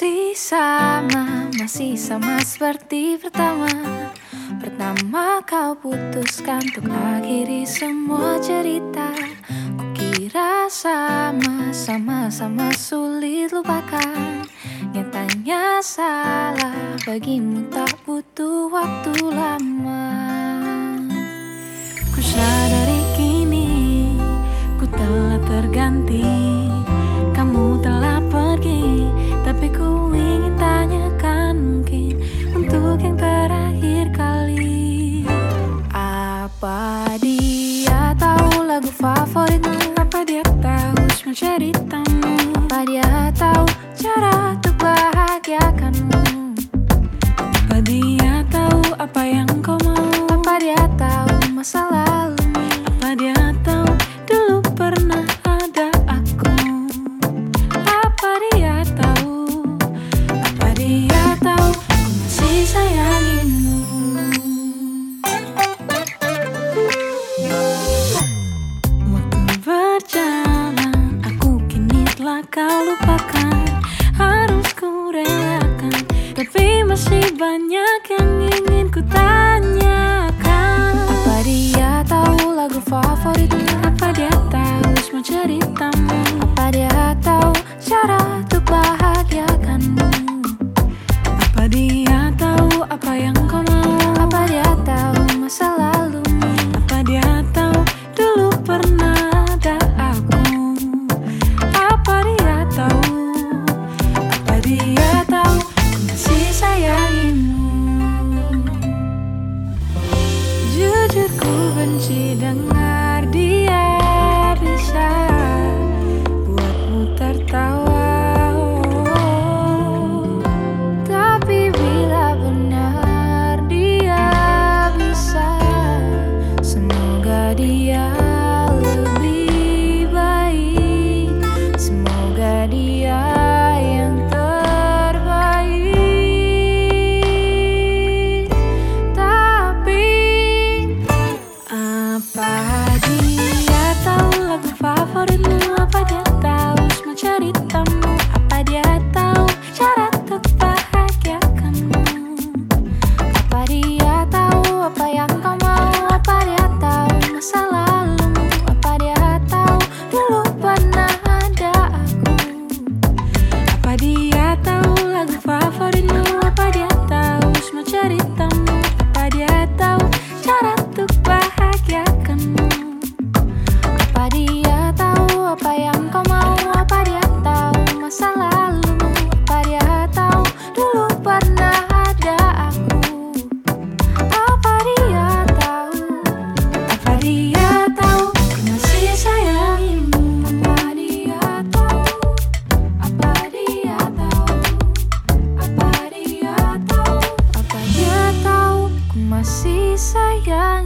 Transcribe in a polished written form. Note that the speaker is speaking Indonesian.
masih sama seperti pertama kau putuskan untuk akhiri semua cerita. Kukira sama sulit lupakan. Nyatanya salah, bagimu tak butuh waktu lama. Ku sadari kini ku telah terganti. Kamu telah pergi, tapi ku ingin tanyakan mungkin untuk yang terakhir kali. Apa dia tahu lagu favoritmu? Apa dia tahu semua ceritamu? Apa dia tahu cara untuk bahagiakanmu? Apa dia tahu apa yang kau mau? Apa dia tahu masa lalumu? Apa dia tahu dulu pernah ada aku? Apa dia tahu? Apa dia tahu ku masih sayangimu? Waktu berjalan, aku kini telah kau lupakan. Harus ku relakan, tapi masih banyak yang ingin ku tanyakan. Apa dia tahu lagu favoritmu? Apa dia tahu semua ceritamu? Apa dia tahu cara untuk bahagiakanmu? Apa dia tahu apa yang kau mau? Apa dia tahu masa lalumu? Apa dia tahu dulu pernah ada aku? Apa dia tahu? Apa dia tahu ku masih sayangimu? Jujur ku benci dengar dia bisa buatmu tertawa. Tapi bila benar dia bisa, semoga dia lebih baik. Semoga dia yang terbaik. Tapi apa dia tahu lagu favoritmu? Apa dia tahu semua ceritamu? Apa dia tahu cara untuk bahagiakanmu? Apa dia tahu apa yang kau mau? Apa dia tahu masa lalumu? Apa dia tahu dulu pernah ada aku? Apa dia tahu lagu favoritmu? Apa dia tahu semua ceritamu? Apa dia tahu cara untuk bahagiakanmu? Apa dia tahu apa yang kau mau? Apa dia tahu masa lalumu? Apa dia tahu dulu pernah ada aku? Apa dia tahu? Apa dia tahu ku masih sayangimu? Apa dia tahu? Apa dia tahu? Apa dia tahu? Apa dia tahu ku masih sayang?